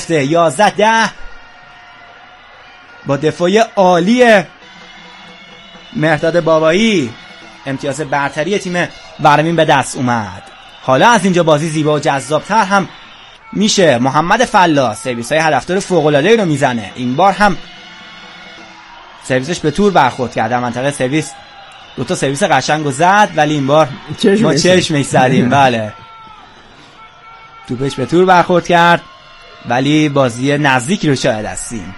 میفته. 11-10 با دفاع عالی مهرداد بابایی امتیاز برتری تیم ورامین به دست اومد. حالا از اینجا بازی زیبا و جذابتر هم میشه. محمد فلاح سرویس های هدفدار فوق‌العاده‌ای رو میزنه. این بار هم سرویسش به تور برخورد کرد. در منطقه سرویس دوتا سرویس قشنگو زد، ولی این بار ما چشمش زدیم. بله توپش به تور برخورد کرد، ولی بازی نزدیکی رو شاهد هستیم.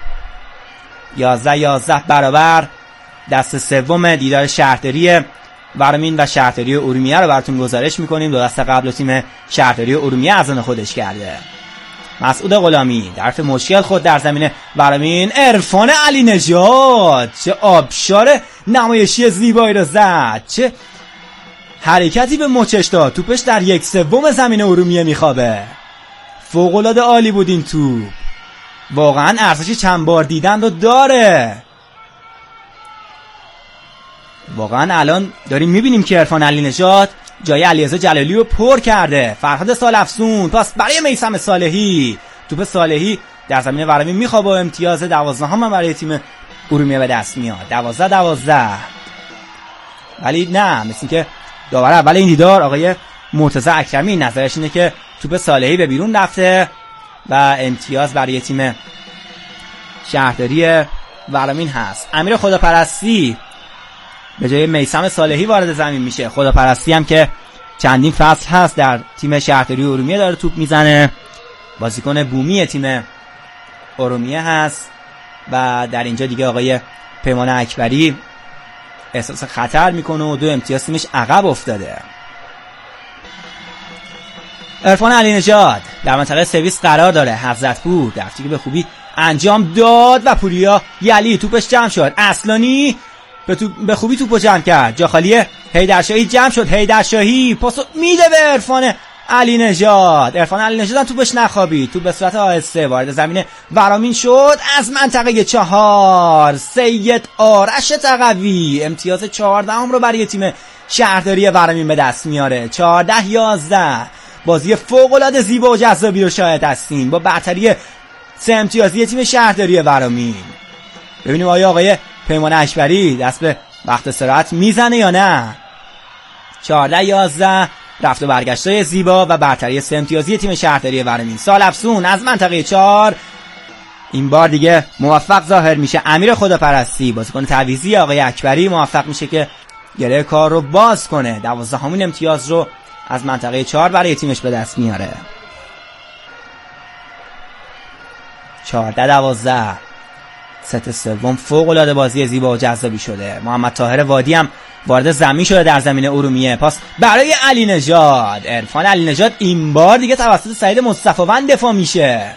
11-11 برابر. دست سوم دیدار شهرداری ورامین و شهرداری ارومیه رو براتون گزارش میکنیم. دو دست قبل تیم شهرداری ارومیه از آن خودش کرده. مسعود غلامی در حرف مشکل خود در زمین ورامین. عرفان علی نژاد چه آبشار نمایشی زیبایی رو زد، چه حرکتی به مچش داد. توپش در 1/3 زمین ارومیه میخوابه. فوق‌العاده عالی بود این توپ، واقعا ارزش چند بار دیدن رو داره. واقعا الان داریم میبینیم که عرفان علی نژاد جای علیرضا جلالی رو پر کرده. فرهاد سالفسون پاس برای میثم صالحی. توپ صالحی در زمین ورامین میخوابه و امتیاز 12 هم برای تیم ارومیه به دست میاد. 12-12. ولی نه، مثل که داور اول این دیدار آقای مرتضی اکرمی نظرش اینه که توپ صالحی به بیرون رفته و امتیاز برای تیم شهرداری ورامین هست. امیر خداپرستی به جای میثم صالحی وارد زمین میشه. خداپرستی هم که چندین فصل هست در تیم شهرداری ارومیه داره توپ میزنه، بازیکن بومی تیم ارومیه هست و در اینجا دیگه آقای پیمان اکبری احساس خطر میکنه و 2 امتیاز تیمش عقب افتاده. عرفان علی نژاد در منطقه سرویس قرار داره. حضرتپور دفتی که به خوبی انجام داد و پوریا یلی توپش جمع شد. اصلانی به خوبی توپو جمع کرد. جا خالی حیدرشاهی جمع شد. حیدرشاهی پاسو میده به عرفان علی نژاد. عرفان علی نژاد هم توپش نخوابید. توپ به صورت آهسته وارد زمین ورامین شد. از منطقه 4 سید آرش تقوی امتیاز 14 رو برای تیم شهرداری ورامین به دست میاره. 14-11 بازی فوق‌العاده زیبا و جذابی رو شاهد هستیم با برتری 3 امتیازی تیم شهرداری ورامین. ببینیم آیا آقای پیمان اکبری دست به وقت استراحت میزنه یا نه. 14-11 رفت و برگشتای زیبا و برتری 3 امتیازی تیم شهرداری ورامین. سالفسون از منطقه 4 این بار دیگه موفق ظاهر میشه. امیر خداپرستی بازیکن تعویضی آقای اکبری موفق میشه که گره کار رو باز کنه. 12 امتیاز رو از منطقه 4 برای تیمش به دست میاره. 14-12 ست سوم فوق‌العاده بازی زیبا و جذابی شده. محمد طاهر وادی هم وارد زمین شده در زمین ارومیه. پاس برای علی نژاد. عرفان علی نژاد این بار دیگه توسط سعید مصطفی‌وند دفاع میشه،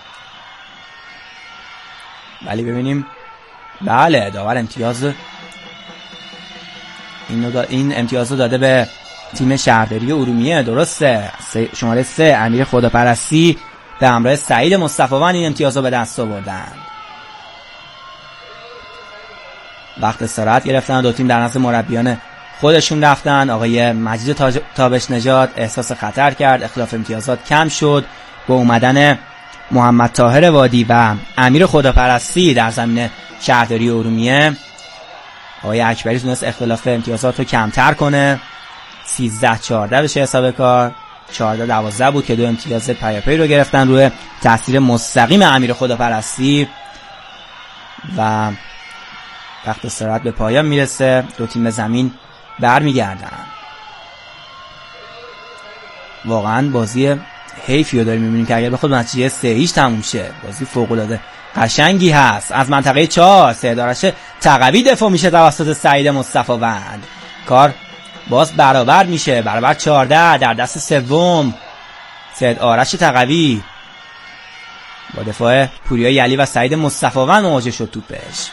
ولی ببینیم بله داور امتیاز این امتیاز رو داده به تیم شهرداری ارومیه. درسته. شماره 3 امیر خداپرستی به همراه سعید مصطفی‌وند این امتیاز رو به دست آوردن. وقت استراحت گرفتن. دو تیم در نزد مربیان خودشون رفتن. آقای مجید تابش نژاد احساس خطر کرد. اختلاف امتیازات کم شد با اومدن محمد طاهر وادی و امیر خداپرستی در زمین شهرداری ارومیه. آقای اکبری تونست اختلاف امتیازات رو کمتر کنه. 13-14 بشه حساب کار. 14-12 بود که 2 امتیاز پیاپی رو گرفتن روی تاثیر مستقیم امیر خداپرستی و وقت استراحت به پایان میرسه. دو تیم به زمین برمیگردن. واقعا بازی حیفی رو داریم میبینیم که اگر بخواد نتیجه 3-0 تموم شه. بازی فوق‌العاده قشنگی هست. از منطقه 4 سید آرش تقوی دفاع میشه توسط سعید مصطفی‌وند. کار باز برابر میشه. برابر 14 در دست سوم سید آرش تقوی با دفاع پوریا یلی و سعید مصطفی‌وند مواجه شد. توپش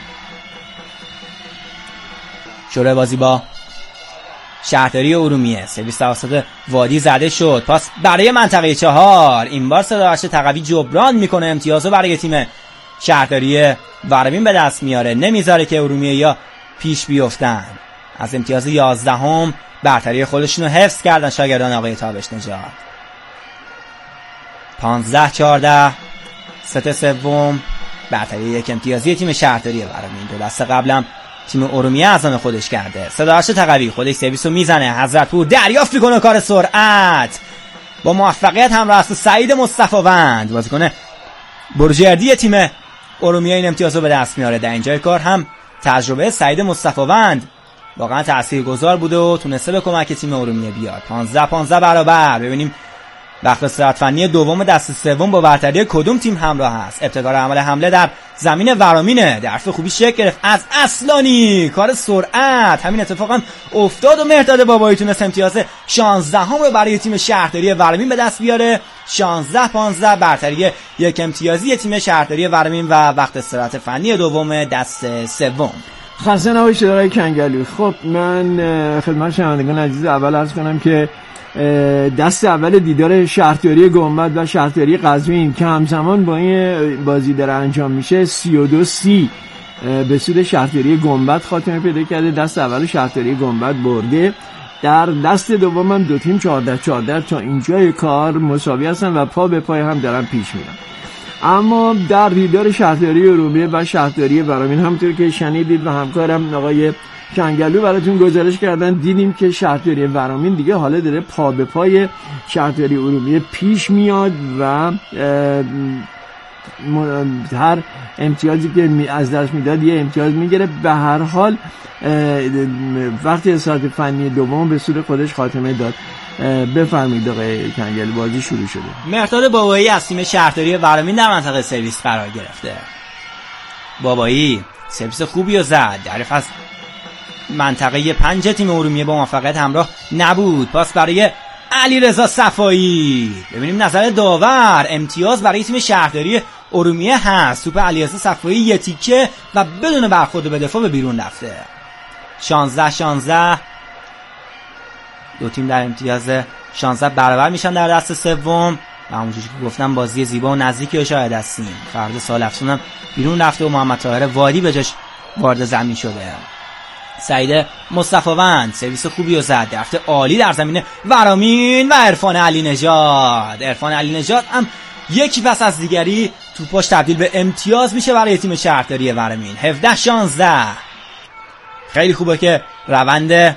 شروع بازی با شهرداری ارومیه. سرویس توسط وادی زده شد. پاس برای منطقه 4 این بار سید آرش تقوی جبران میکنه. امتیازو برای تیم شهرداری ورامین به دست میاره. نمیذاره که ارومیه یا پیش بیفتن. از امتیاز 11 برتری خودشونو حفظ کردن شاگردان آقای تابش نژاد. 15-14 ست سوم برتری 1 امتیازی تیم شهرداری ورامین. دو دست قبلم تیم ارومیه از آن خودش کرده. صداش تقوی خودش سرویس رو میزنه، حضرتپور دریافت میکنه، کار سرعت با موفقیت همراه است سعید مصطفی‌وند بازیکن برجردی تیم ارومیه این امتیاز رو به دست میاره. در اینجای کار هم تجربه سعید مصطفی‌وند واقعا تاثیرگذار بوده و تونسته به کمک تیم ارومیه بیاد. 15 برابر. ببینیم وقت استراحت فنی دوم دست سوم با برتری کدوم تیم همراه است. ابتکار عمل حمله در زمین ورامینه، درف خوبی شکل گرفت از اصلانی، کار سرعت. همین اتفاق هم افتاد و مهرداد بابایی تونست امتیاز 16 رو برای تیم شهرداری ورامین به دست بیاره. 16-15 برتری 1 امتیازی تیم شهرداری ورامین و وقت استراحت فنی دوم دست سوم. خسته نباشید آقای کنگلو. خب من خدمت شنوندگان عزیز اول عرض کنم که دست اول دیدار شهرداری گنبد و شهرداری قزوین که همزمان با این بازی داره انجام میشه 32-30 به سود شهرداری گنبد خاتمه پیدا کرده. دست اول شهرداری گنبد برده. در دست دوم هم دو تیم 14-14 تا اینجای کار مساوی هستن و پا به پای هم دارن پیش میرن. اما در دیدار شهرداری ارومیه و شهرداری ورامین همونطور که شنیدید و همکارم آقای کنگلو براتون گزارش کردن، دیدیم که شهرداری ورامین دیگه حالا داره پا به پای شهرداری ارومیه پیش میاد و هر امتیازی که از دست میداد یه امتیاز میگیره. به هر حال وقتی استراحت فنی دوم به سود خودش خاتمه داد. بفرمایید آقای کنگل، بازی شروع شده. مهرداد بابایی از تیم شهرداری ورامین در منطقه سرویس قرار گرفته. بابایی سرویس خوبی رو زد، درف از منطقه 5 تیم ارومیه با موفقیت همراه نبود. پاس برای علیرضا صفایی. ببینیم نظر داور. امتیاز برای تیم شهرداری ارومیه هست. توپ علیرضا صفایی یه تیکه و بدون برخورد به دفاع به بیرون رفته. 16-16 دو تیم در امتیاز 16 برابر میشن در دست سوم و همونجوری که گفتم بازی زیبا و نزدیکی رو شاهد هستیم. فرد سال افسونم بیرون رفته و محمد طاهر وادی به جاش وارد زمین شده. سعید مصطفی‌وند سرویس خوبی رو زد، درفت عالی در زمین ورامین و عرفان علی نژاد هم یکی پس از دیگری توپاش تبدیل به امتیاز میشه برای تیم شهرداری ورامین. 17-16 خیلی خوبه که روند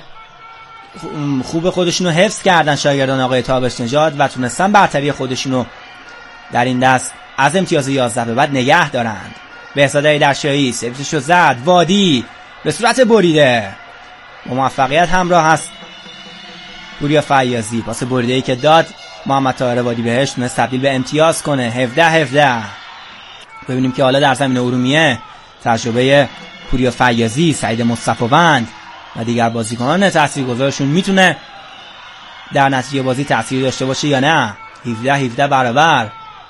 خوب خودشونو حفظ کردن شاگردان آقای تابش نژاد و تونستن برتری خودشونو در این دست از امتیاز 11 به بعد نگه دارند. بهزاد درشایی سرویسشو زد، وادی به صورت بریده با موفقیت همراه هست پوریا فیاضی. پاس بریده‌ای که داد محمد طاهر وادی بهش تونست تبدیل به امتیاز کنه. 17-17 ببینیم که حالا در زمین ارومیه تجربه پوریا فیاضی، سعید مصطفی‌وند و دیگر بازیکنان تاثیرگذارشون میتونه در نتیجه بازی تأثیری داشته باشه یا نه. 17-17 برابر.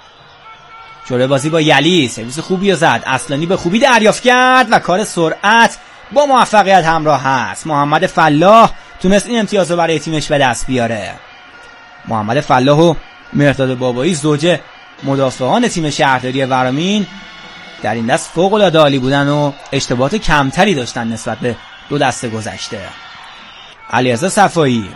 جلوی بازی با یلی سرویس خوبی رو زد، اصلانی به خوبی دریافت کرد و کار سرعت با موفقیت همراه هست. محمد فلاح تونست این امتیاز رو برای تیمش به دست بیاره. محمد فلاح و مهرداد بابایی زوج مدافعان تیم شهرداری ورامین در این دست فوق‌العاده عالی بودن و اشتباهات کمتری داشتن نسبت به دو دست گذشته. علیرضا صفایی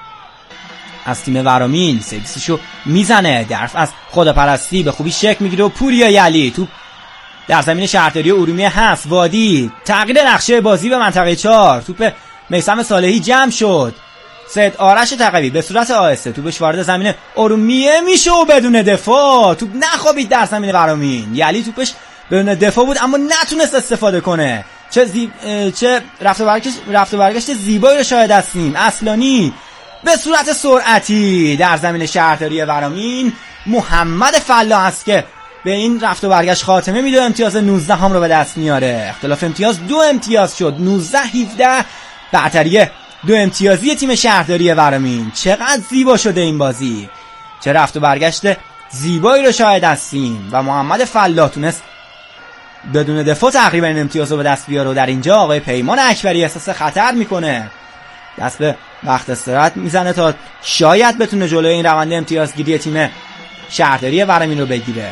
از تیم ورامین سرویسشو میزنه، درف از خودپرستی به خوبی شک میگیره و پوریا یلی توپ در زمین شهرداری ارومیه هست. وادی تغییر نقشه بازی به منطقه 4. توپ میثم صالحی جمع شد. سید آرش تقوی به صورت آهسته توپش وارد زمین ارومیه میشه و بدون دفاع توپ نخوابید در زمین ورامین. یلی توپش بدون دفاع بود اما نتونست استفاده کنه. چه رفت و برگشت زیبایی رو شاهد هستیم. اصلانی به صورت سرعتی در زمین شهرداری ورامین. محمد فلاح است که به این رفت و برگشت خاتمه میده، امتیاز 19 هم رو به دست میاره. اختلاف امتیاز 2 امتیاز شد. 19-17 برتری 2 امتیازی تیم شهرداری ورامین. چقدر زیبا شده این بازی، چه رفت و برگشت زیبایی رو شاهد هستیم و محمد فلاح تونست بدون دفاع تقریبا این امتیاز رو به دست بیاره و در اینجا آقای پیمان اکبری احساس خطر میکنه، دست به وقت استراحت میزنه تا شاید بتونه جلوی این روند امتیازگیری تیم شهرداری ورامین رو بگیره.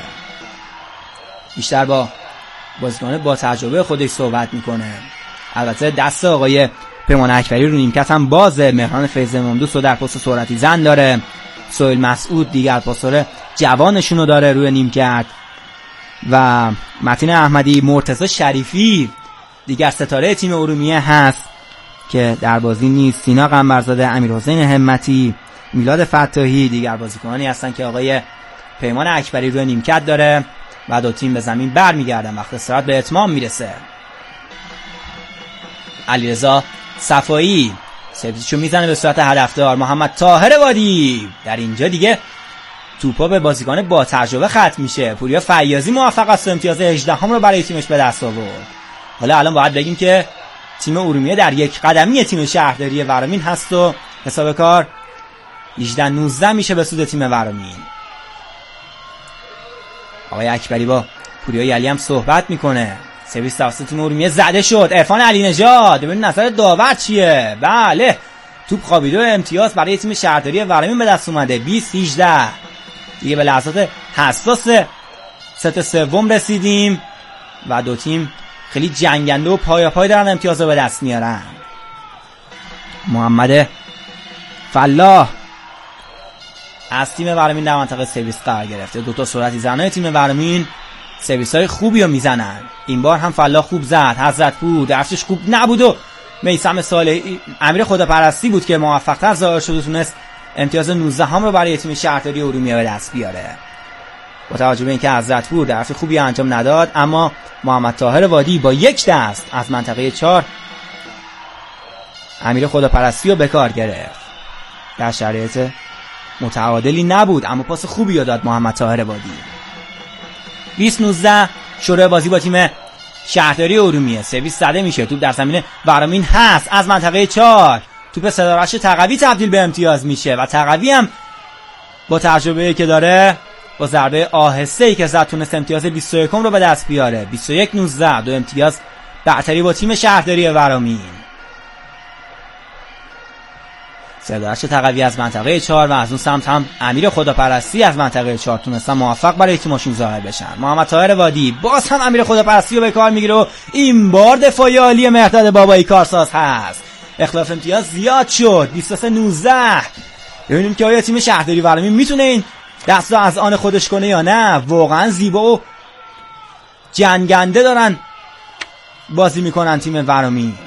بیشتر با بازیکن با تجربه خودش صحبت میکنه. البته دست آقای پیمان اکبری رو نیمکت هم بازه. مهران فیض ممدوس رو در پست سرعتی زن داره. سهیل مسعود دیگر پاسور جوانشون رو داره روی نیمکت. و متین احمدی، مرتضی شریفی دیگر ستاره تیم ارومیه هست که در بازی نیست. سینا قنبرزاده، امیرحسین همتی، میلاد فتاحی دیگر بازیکنانی هستن که آقای پیمان اکبری روی نیمکت داره و دو تیم به زمین برمیگردن. وقت استراحت به اتمام میرسه. علیرضا صفایی سرویسشو میزنه به صورت هدفدار. محمد طاهر وادی در اینجا دیگه توپا به بازیکن با تجربه ختم میشه. پوریا فیاضی موفق است امتیاز 18 رو برای تیمش به دست آورد. حالا الان باید بگیم که تیم ارومیه در یک قدمی تیم شهرداری ورامین هست و حساب کار 18-19 میشه به سود تیم ورامین. آقای اکبری با پوریا یلی هم صحبت میکنه. سرویس توسط تیم ارومیه زده شد. عرفان علی نژاد، ببین نظر داور چیه؟ بله توپ خوابیده و امتیاز برای تیم شهرداری ورامین به دست اومده. 20-18 دیگه به لحظات حساس ست سوم رسیدیم و دو تیم خیلی جنگنده و پای دارن امتیاز رو به دست میارن. محمد فلاح از تیم ورامین در منطقه سرویس قرار گرفته. دوتا سرعتی زنای تیم ورامین سرویس های خوبی رو میزنن. این بار هم فلاح خوب زد. حضرتپور درفشش خوب نبود و میثم صالحی امیر خداپرستی بود که موفق تر ظاهر شد و تونست امتیاز 19 رو برای تیم شهرداری ارومیه به دست بیاره. با توجه به اینکه حضرتپور درفش خوبی انجام نداد، اما محمد طاهر وادی با یک دست از منطقه 4 امیر خداپرستی رو به کار گرفت. در شرایط متعادلی نبود اما پاس خوبی رو داد محمد طاهر وادی. 20-19 شروع بازی با تیم شهرداری ارومیه. سرویس زده میشه. توپ در زمین ورامین هست از منطقه 4. توپ صدارش تقوی تبدیل به امتیاز میشه و تقوی هم با تجربه‌ای که داره با ضربه آهسته‌ای که زد تونست امتیاز 21 رو به دست بیاره. 21-19 دو امتیاز برتری با تیم شهرداری ورامین. صدارش تقوی از منطقه 4 و از اون سمت هم امیر خداپرستی از منطقه 4 تونستن موفق برای تیمشون ظاهر بشن. محمد طاهر وادی باز هم امیر خداپرستی رو به کار میگیره و این بار دفاعی عالی مهرداد بابایی کارساز هست. اختلاف امتیاز زیاد شد. 23-19 ببینیم که آیا تیم شهرداری ورامین میتونه این دست رو از آن خودش کنه یا نه. واقعا زیبا و جنگنده دارن بازی میکنن تیم ورامین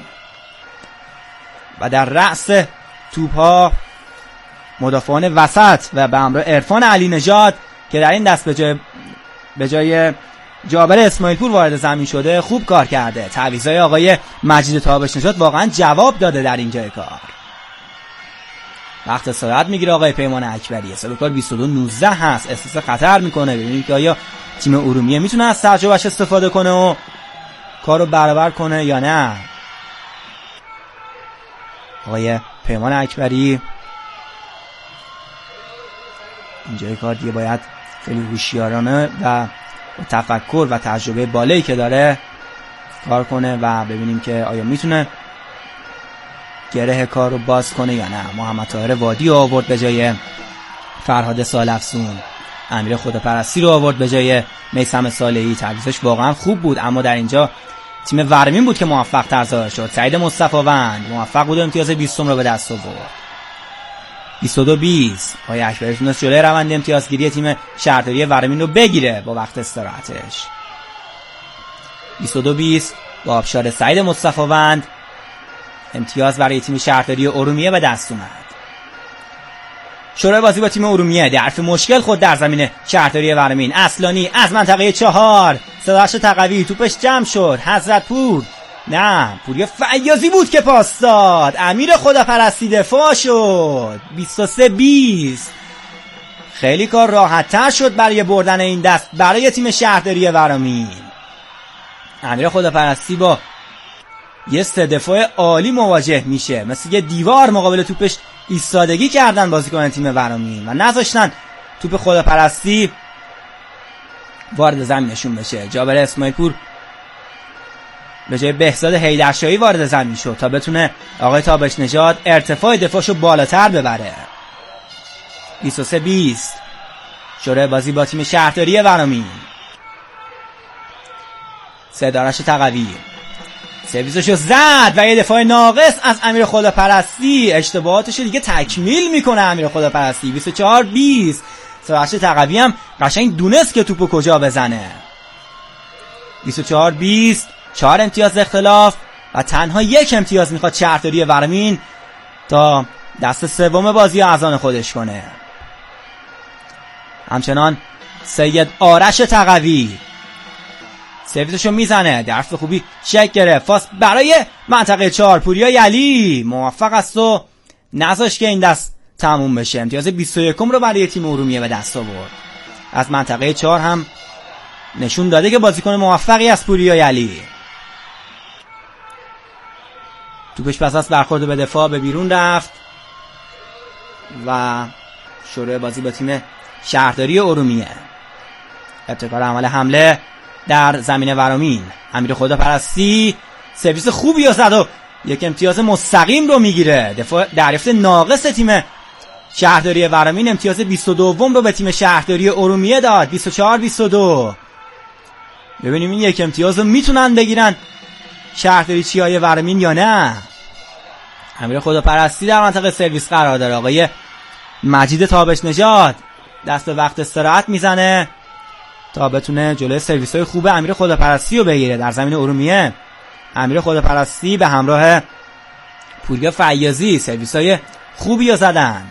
و در رأس توپ‌ها مدافعان وسط و به همراه عرفان علی نژاد که در این دست به جای جابر اسماعیل پور وارد زمین شده خوب کار کرده. تعویضای آقای مجید تابش نژاد واقعا جواب داده در این جای کار. وقت استراحت میگیره آقای پیمان اکبری. حساب کار 22-19 هست. احساس خطر میکنه. ببینید که آیا تیم ارومیه میتونه از تجربهش استفاده کنه و کارو برابر کنه یا نه. آقای پیمان اکبری اینجای کار دیگه باید خیلی هوشیارانه و تفکر و تجربه بالایی که داره کار کنه و ببینیم که آیا میتونه گره کار رو باز کنه یا نه. محمد طاهر وادی آورد به جای فرهاد سالفزون. امیر خداپرستی رو آورد به جای میثم صالحی. تعویضش واقعا خوب بود اما در اینجا تیم ورامین بود که موفق تر ظاهر شد. سعید مصطفی‌وند موفق بود امتیاز 20 رو به دست آورد. 22-20 آقای اکبری تونست جلوی روند امتیازگیری تیم شهرداری ورامین رو بگیره با وقت استراحتش. 22-20 با آبشار سعید مصطفی‌وند امتیاز برای تیم شهرداری ارومیه به دست اومد. شروع بازی با تیم ارومیه. درف مشکل خود در زمین شهرداری ورامین. اصلانی از منطقه 4 صداش تقوی. توپش جمع شد. حضرتپور نه پوریا فیاضی بود که پاس داد. امیر خداپرستی دفاع شد. 23-20 خیلی کار راحت تر شد برای بردن این دست برای تیم شهرداری ورامین. امیر خداپرستی با یه سه دفاع عالی مواجه میشه. مثل یه دیوار مقابل توپش ایستادگی کردن بازیکن تیم ورامین و نذاشتن توپ خداپرستی وارد زمینشون بشه. جابر اسماعیل پور به جای بهزاد حیدرشاهی وارد زمین شد تا بتونه آقای تابش نژاد ارتفاع دفاعشو بالاتر ببره. 23-20 شروع بازی با تیم شهرداری ورامین. سردارش تقوی سرویسشو زد و یه دفاع ناقص از امیر خداپرستی. اشتباهاتشو دیگه تکمیل میکنه امیر خداپرستی. 24-20 سردارش تقوی هم قشنگ دونست که توپو کجا بزنه. 24-20. 4 امتیاز اختلاف و تنها 1 امتیاز میخواد شهرداری ورامین تا دست سوم بازی از آن خودش کنه. همچنان سید آرش تقوی سرویسشو میزنه، درست خوبی شک گرفت، فاس برای منطقه 4. پوریا یلی موفق است و نذاشت که این دست تموم بشه. امتیاز 21 رو برای تیم ارومیه به دست آورد. از منطقه 4 هم نشون داده که بازیکن موفقی است پوریا یلی. توپش پس از برخورد به دفاع به بیرون رفت و شروع بازی با تیم شهرداری ارومیه. ابتکار عمل حمله در زمین ورامین. امیر خداپرستی سرویس خوبی رو زد و 1 امتیاز مستقیم رو میگیره. دفاع دریافت ناقص تیم شهرداری ورامین امتیاز 22 رو به تیم شهرداری ارومیه داد. 24-22. ببینیم این 1 امتیاز رو میتونن بگیرن شهرداری چیای ورامین یا نه. امیر خداپرستی در منطقه سرویس قرار داره. آقای مجید تابش نژاد دست به وقت استراحت میزنه تا بتونه جلوی سرویس های خوب امیر خداپرستی رو بگیره در زمین ارومیه. امیر خداپرستی به همراه پوریا فیاضی سرویس های خوبی رو زدن.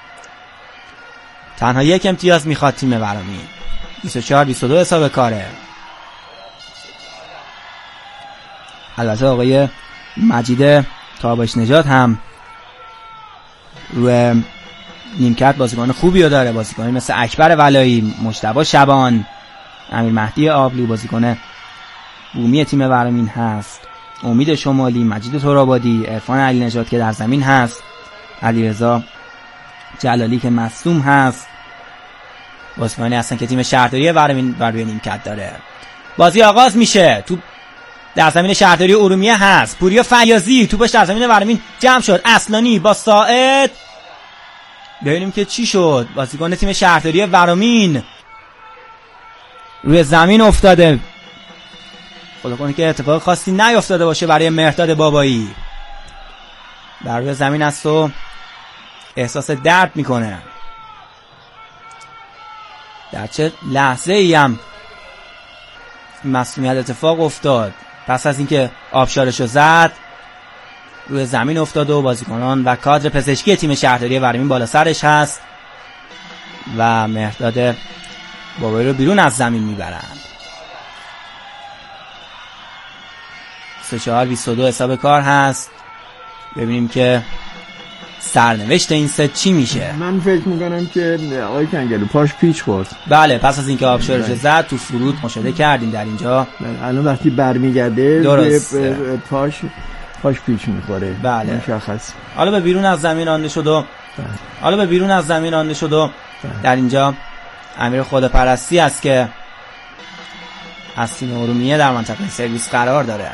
تنها 1 امتیاز میخواد تیم ورامین. 24-22 حساب کاره. البته آقای مجید تابش نژاد هم روی نیمکت بازیکن خوبی رو داره. بازیکنی مثل اکبر ولایی، مجتبی شبان، امیر مهدی آبلی بازیکن بومی تیم ورامین هست، امید شمالی، مجید ترابادی، عرفان علی نژاد که در زمین هست، علیرضا جلالی که مصدوم هست. بازیکنانی هستن که تیم شهرداری ورامین بر روی نیمکت داره. بازی آغاز میشه. توپ در زمین شهرداری ارومیه هست. پوریا فیاضی توپش در زمین ورامین جمع شد. اصلانی با ساعد. ببینیم که چی شد. بازیکن تیم شهرداری ورامین روی زمین افتاده. خدا کنه که اتفاق خاصی نیفتاده باشه برای مهرداد بابایی. بر روی زمین است و احساس درد میکنه. در چه لحظه ای هم مسئولیت اتفاق افتاد. پس از اینکه آبشارشو زد روی زمین افتاد و بازیکنان و کادر پزشکی تیم شهرداری ورامین بالا سرش هست و مهرداد بابایی رو بیرون از زمین میبرند. 24-22 حساب کار هست. ببینیم که سرنوشت این ست چی میشه. من فکر میکنم که آقای کنگلو پاش پیچ خورد. بله پس از اینکه آبشارش زد تو فرود مشاهده کردیم در اینجا. الان وقتی برمیگرده پاش پیچ میخوره. بله مشخص. حالا به بیرون از زمین رانده شد و در اینجا امیر خداپرستی است که از تیم ارومیه در منطقه سرویس قرار داره.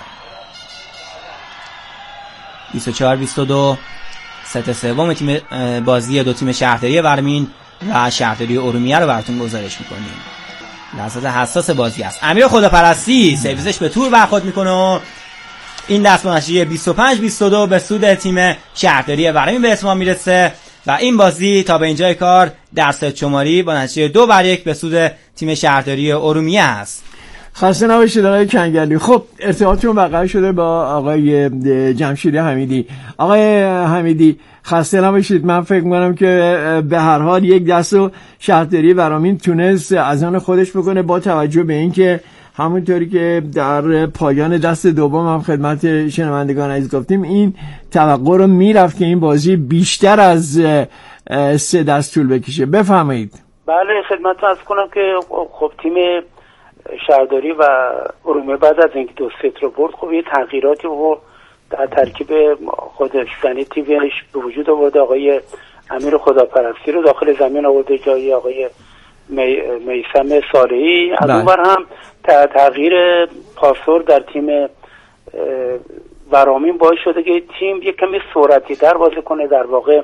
24-22 ست سوم تیم بازی دو تیم شهرداری ورامین و شهرداری ارومیه رو براتون گزارش میکنیم. لحظات حساس بازی است. امیر خداپرستی سرویسش به تور برخورد میکنه و این دست با نتیجه 25-22 به سود تیم شهرداری ورامین به اتمام میرسه و این بازی تا به اینجای کار در ست شماری با نتیجه 2-1 به سود تیم شهرداری ارومیه است. خسته نباشید آقای کنگلی. خب ارتباطتون برقرار شده با آقای جمشیدی حمیدی. آقای حمیدی خسته نباشید. من فکر می‌کنم که به هر حال یک دستو شهرداری ورامین تونست از آن خودش بکنه با توجه به اینکه همونطوری که در پایان دست دوم هم خدمت شنوندگان عزیز گفتیم این توقع رو میرفت که این بازی بیشتر از 3 دست طول بکشه. بفرمایید. بله خدمتتون عرض کنم که خب تیم شهرداری و ارومیه بعد از اینکه 2-0 رو برد خب یه تغییراتی رو در ترکیب خودش یعنی تیمش به وجود آورده. آقای امیر خداپرستی رو داخل زمین آورده جای آقای میثم صالحی. از اونور هم تغییر پاسور در تیم ورامین باعث شده که تیم یک کمی سرعتی در بازی کنه، در واقع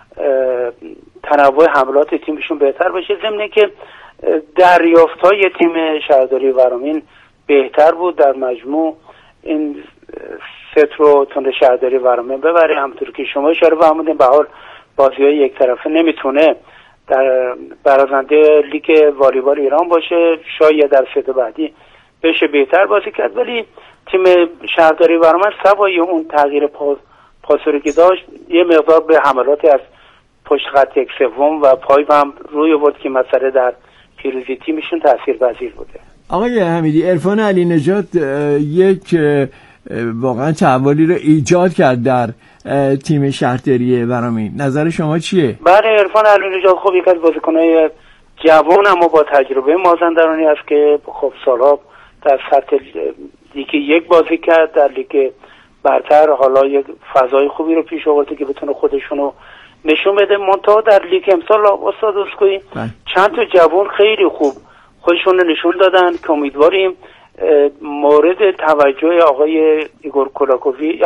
تنوع حملات تیمشون بهتر بشه، ضمن که دریافت‌های تیم شهرداری ورامین بهتر بود. در مجموع این ست رو تونده شهرداری ورامین ببره. همونطور که شما اشاره فرمودین به حال بازی‌های یک طرفه نمیتونه در برازنده لیگ والیبال ایران باشه. شاید در ست بعدی بشه بهتر بازی کرد، ولی تیم شهرداری ورامین سوای اون تغییر پاسوری که داشت یه مقدار به حملاتی از پشت خط یک سوم و پای هم روی بود که مسئله در پیروزی تیمشون تاثیرپذیر بوده. آقای حمیدی، عرفان علی نژاد یک واقعا تحولی رو ایجاد کرد در تیم شهرداری ورامین، نظر شما چیه؟ بله، عرفان علی نژاد خب یک از بازیکن‌های جوان اما با تجربه مازندرانی است که خب سالها در سطح لیگ یک بازی کرد، در لیگ برتر حالا یک فضای خوبی رو پیش آورده که بتونه خودشونو نشون بده. منتها در لیگ امسال استاد اسکوئی چند تا جوان خیلی خوب خودشون رو نشون دادن که امیدواریم مورد توجه آقای ایگور کولاکووی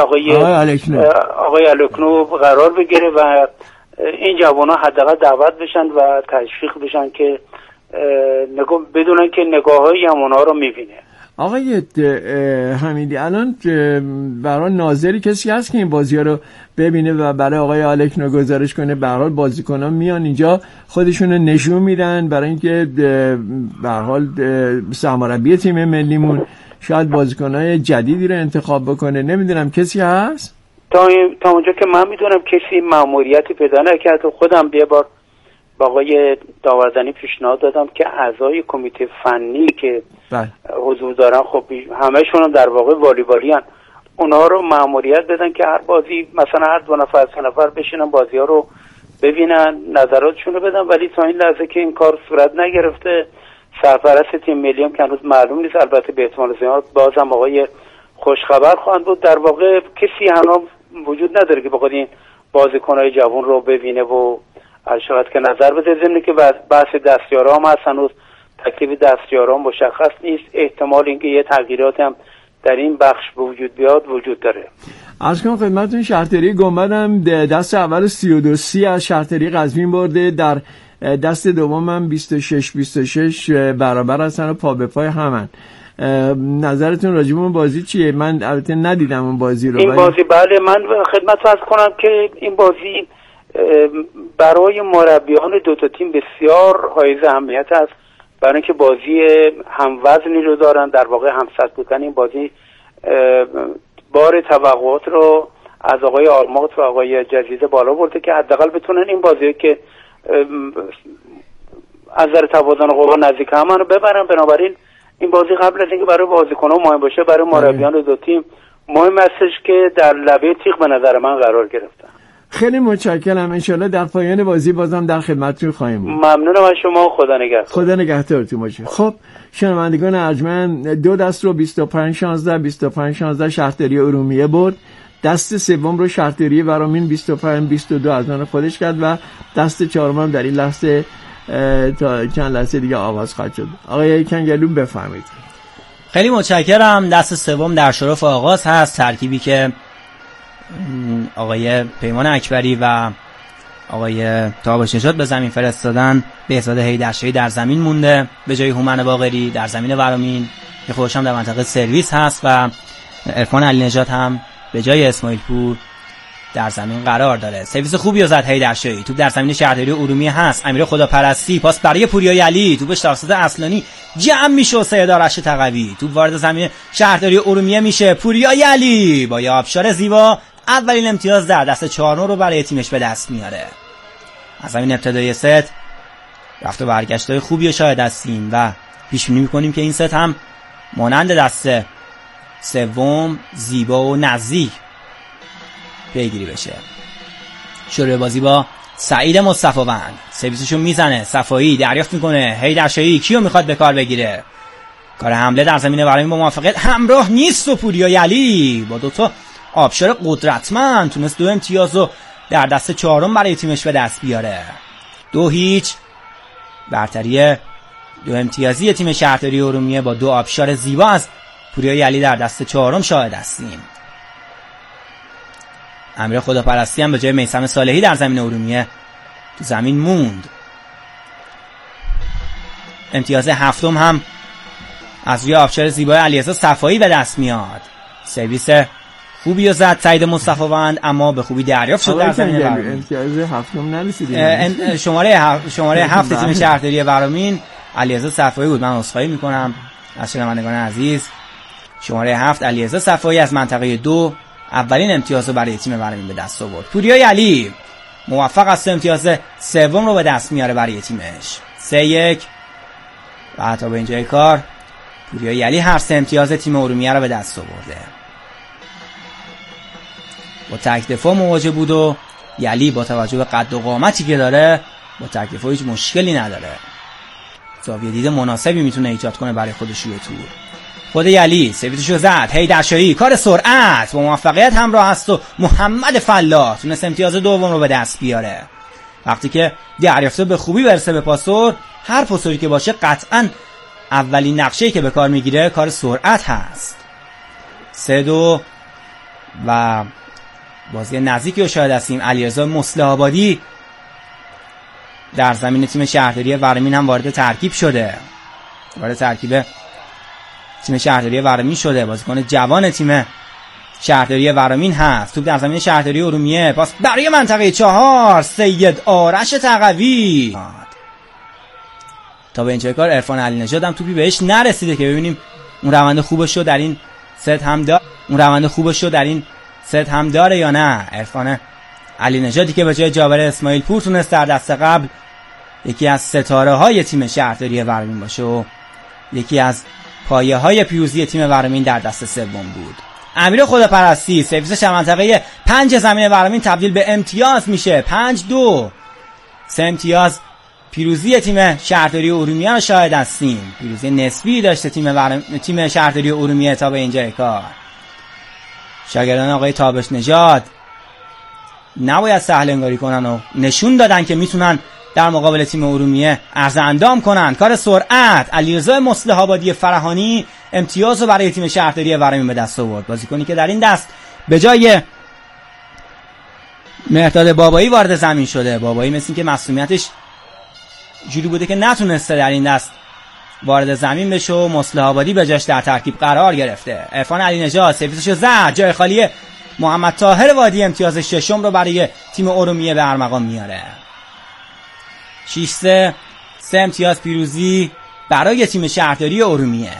آقای الکنو قرار بگیره و این جوان‌ها حداقل دعوت بشن و تشویق بشن که بدونن که نگاه‌های همونها رو می‌بینه. آقای حمیدی، الان برای ناظری کسی هست که این بازی‌ها رو ببینه و برای آقای الکنو گزارش کنه؟ به هر حال بازیکن‌ها میان اینجا خودشون رو نشون میدن برای اینکه به هر حال سرمربی تیم ملیمون شاید بازیکن‌های جدیدی رو انتخاب بکنه. نمیدونم کسی هست؟ تا اونجا که من میدونم کسی مأموریتی پیدا نکرد. خودم یه بار با آقای داوردنی پیشنهاد دادم که اعضای کمیته فنی که حضور دارن، خب همه‌شون در واقع والیبالیان، اونها رو مأموریت بدن که هر بازی مثلا هر 2 نفر 3 نفر بشینن بازی‌ها رو ببینن، نظراتشون رو بدن. ولی تا این لحظه که این کار صورت نگرفته، سرپرست تیم ملی هم که هنوز معلوم نیست، البته به احتمال زیاد بازم آقای خوشخبر خواهند بود. در واقع کسی هنوز وجود نداره که بخواد این بازیکن‌های جوان رو ببینه و شاید که نظر بده. ضمن که بحث دستیارا هم هست، هنوز تکلیف دستیارا هم مشخص نیست. احتمال اینکه یه تغییرات هم در این بخش به وجود بیاد وجود داره. عرض کنم خدمتتون شهرداری گنبد هم دست اول 32 از شهرداری قزوین برده، در دست دوم هم 26 برابر هستن و پا به پای همن. نظرتون راجع به اون بازی چیه؟ من البته ندیدم اون بازی رو. این بازی بله، من خدمت عرض کنم که این بازی برای مربیان دو تا تیم بسیار حائز اهمیت است، برای اینکه بازی هموزنی رو دارن، در واقع همسط بودن. این بازی بار توقعات رو از آقای آرمات و آقای جزیده بالا برده که حداقل بتونن این بازی که از نظر توازن قوا نزدیک هم رو ببرن. بنابراین این بازی قبل از اینکه برای بازیکن‌ها مهم باشه، برای مربیان دو تیم مهم استش که در لبه تیغ به نظر من قرار گرفتن. خیلی متشکرم. انشالله در پایان بازی بازم در خدمتتون خواهیم بود. ممنونم از شما. خدا نگهدار. خدا نگهدارتون باشه. خب شنوندگان ارجمند، 2 دست رو 25-16 شهرداری ارومیه برد. دست سوم رو شهرداری ورامین 25-22 از آن خودش کرد و دست چهارم هم در این لحظه تا چند لحظه دیگه آغاز خواهد شد. آقای کنگلو بفرمایید. خیلی متشکرم. دست سوم در شرف آغاز هست، ترکیبی که آقای پیمان اکبری و آقای تابش نژاد به زمین فرستادن. بهزاد حیدرشاهی در زمین مونده به جای هومن باقری در زمین ورامین که خودش هم در منطقه سرویس هست و عرفان علی نژاد هم به جای اسماعیل پور در زمین قرار داره. سرویس خوبی رو زد حیدرشاهی. توپ در زمین شهرداری ارومیه هست. امیر خداپرستی پاس برای پوریای علی، توپش توسط اصلانی جمع میشه. سید آرش تقوی توپ وارد زمین شهرداری ارومیه میشه. پوریای علی با یه آبشار زیبا اولین امتیاز در دست 4 رو برای تیمش به دست میاره. از همین ابتدای ست رفت و برگشت‌های خوبی رو شاهد هستیم و پیش بینی می‌کنیم که این ست هم مانند دست سوم زیبا و نزدیک پیگیری بشه. شروع بازی با سعید مصطفی‌وند، سرویسشو میزنه، صفایی دریافت میکنه، حیدرشاهی کیو میخواد به کار بگیره. کار حمله در زمین ورامین با موافقت همراه نیست و پوریای علی با 2 آبشار قدرتمند تونست 2 امتیاز رو در دست 4 برای تیمش به دست بیاره. 2-0 برتری 2 امتیازی تیم شهرداری ارومیه با 2 آبشار زیبا از پوریای علی در دست 4 شاهد هستیم. امیر خداپرستی هم به جای میثم صالحی در زمین ارومیه تو زمین موند. امتیاز 7 هم از روی آبشار زیبای علیرضا صفایی به دست میاد. سرویس خوبی رو زد سعید مصطفی‌وند، اما به خوبی دریافت شد در زمین ورامین. امتیاز 7 نرسید. شماره 7 تیم شهرداری ورامین علیرضا صفایی بود. من عذرخواهی میکنم. از شنوندگان عزیز، شماره 7 علیرضا صفایی از منطقه 2 اولین امتیاز رو برای تیم ورامین به دست آورد. پوریا یلی موفق است امتیاز سوم رو به دست میاره برای تیمش. 3-1 و حتی به اینجای کار پوریا یلی هر سه امتیاز تیم ارومیه رو به دست آورده. با تک دفاع مواجه بود و یلی با توجه به قد و قامتی که داره با تک دفاع هیچ مشکلی نداره. زاویه دید مناسبی میتونه ایجاد کنه برای خودش روی تور. خود یلی سرویسشو زد، هیدرشاهی کار سرعت با موفقیت همراه است و محمد فلاح تونست امتیاز دوم رو به دست بیاره. وقتی که دریافته به خوبی برسه به پاسور، هر پاسوری که باشه قطعاً اولین نقشه‌ای که به کار میگیره کار سرعت هست. 3-2 و بازی نزدیکی رو شاهد هستیم. علیرضا مصلح آبادی در زمین تیم شهرداری ورامین هم وارد ترکیب شده. وارد ترکیب تیم شهرداری ورامین شده. بازیکن جوان تیم شهرداری ورامین هست. توپ در زمین شهرداری ارومیه. پاس برای منطقه 4 سید آرش تقوی. تا به اینجای کار عرفان علی نژاد هم توپی بهش نرسیده که ببینیم اون روند خوبش رو در این ست هم داره یا نه. عرفان علی نژادی که به جای جابر اسماعیل پور تونست در دست قبل یکی از ستاره های تیم شهرداری ورامین باشه و یکی از پایه های پیروزی تیم ورامین در دست سوم بود. امیر خداپرستی سرویسش در منطقه 5 زمین ورامین تبدیل به امتیاز میشه. 5-2 3 امتیاز پیروزی تیم شهرداری ارومیه رو شاهد هستیم. پیروزی نسبی داشته تیم شهرداری ارومیه تا به اینجای کار. شاگردان آقای تابش نژاد نباید سهل انگاری کنن و نشون دادن که میتونن در مقابل تیم ارومیه عرض اندام کنن. کار سرعت علیرضا مصلح آبادی فرهانی امتیاز رو برای تیم شهرداری ورامین به دست آورد. بازیکنی که در این دست به جای مهرداد بابایی وارد زمین شده. بابایی مثل این که مسئولیتش جوری بوده که نتونسته در این دست وارد زمین بشه و مصلح آبادی به جاش در ترکیب قرار گرفته. عرفان علی نژاد سرویسشو زد، جای خالی محمد طاهر وادی امتیاز ششم رو برای تیم ارومیه به ارمغان میاره. 6-3 3 امتیاز پیروزی برای تیم شهرداری ارومیه.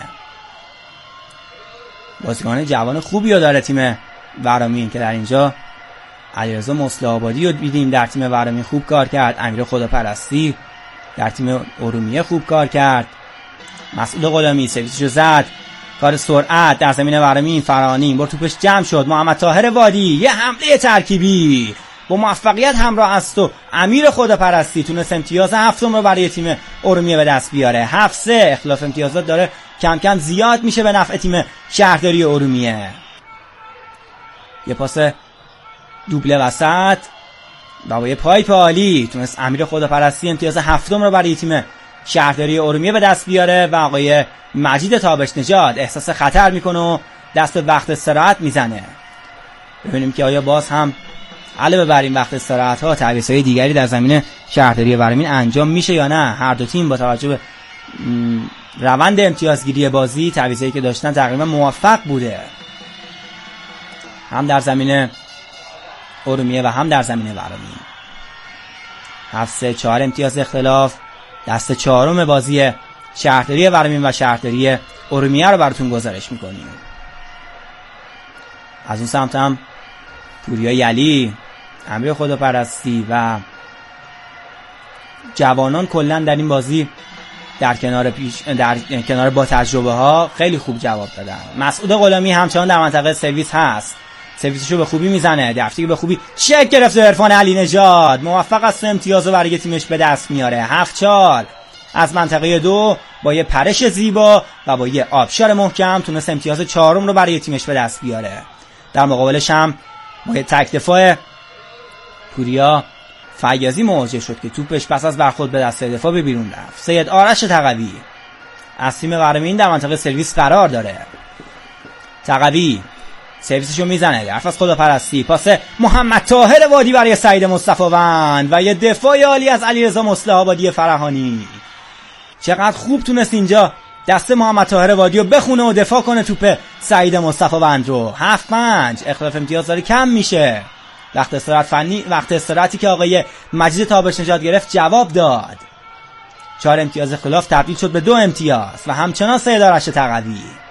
بازیکن جوان خوبی رو داره تیم ورامین که در اینجا علیرضا مصلح آبادی رو دیدیم در تیم ورامین خوب کار کرد. امیر خداپرستی در تیم ارومیه خوب کار کرد. مسعود غلامی سرویسشو زد، کار سرعت در زمین ورامین فرهانی بر توپش جمع شد. محمد طاهر وادی یه حمله ترکیبی با موفقیت همراه است و امیر خداپرستی تونست امتیاز هفتم رو برای تیم ارومیه به دست بیاره. 7-3 اختلاف امتیازات داره کم کم زیاد میشه به نفع تیم شهرداری ارومیه. یه پاس دوبله وسط و با یه پایپ عالی تونست امیر خداپرستی امتیاز هفتم رو برای تیم شهرداری ارومیه به دست بیاره و آقای مجید تابش نژاد احساس خطر میکنه و دست به وقت استراحت میزنه. ببینیم که آیا باز هم علاوه بر این وقت استراحت ها تعویض‌های دیگری در زمین شهرداری ورامین انجام میشه یا نه. هر دو تیم با توجه به روند امتیازگیری بازی تعویضایی که داشتن تقریبا موفق بوده، هم در زمین ارومیه و هم در زمین ورامین. 7-3 4 امتیاز اختلاف. دست چهارم بازی شهرداری ورامین و شهرداری ارومیه رو براتون گزارش میکنیم. از اون سمت هم پوریا یلی، امیر خداپرستی و جوانان کلن در این بازی در کنار با تجربه ها خیلی خوب جواب دادن. مسعود غلامی همچنان در منطقه سرویس هست، سرویسشو به خوبی میزنه، دفتی که به خوبی شک گرفته. عرفان علی نژاد موفق است امتیاز رو برای تیمش به دست میاره. 7-4 از منطقه 2 با یه پرش زیبا و با یه آبشار محکم تونست امتیاز چهارم رو برای تیمش به دست بیاره. در مقابلش هم با یه تک دفاع پوریا فیاضی مواجه شد که توپش پس از برخورد به دست دفاع به بیرون رفت. سید آرش تقوی از تیم ورامین در منطقه سرویس قرار داره. تقوی سرویسشو میزنه، در از خداپرستی پاس محمد طاهر وادی برای سعید مصطفی‌وند و یه دفاع عالی از علیرضا مصلح آبادی فرهانی. چقدر خوب تونست اینجا دست محمد طاهر وادی رو بخونه و دفاع کنه توپ سعید مصطفی‌وند رو. 7-5 اختلاف امتیاز داره کم میشه. وقت استراحتی که آقای مجید تابش نژاد گرفت جواب داد. 4 امتیاز اختلاف تبدیل شد به 2 امتیاز و همچنان سید آرش تقوی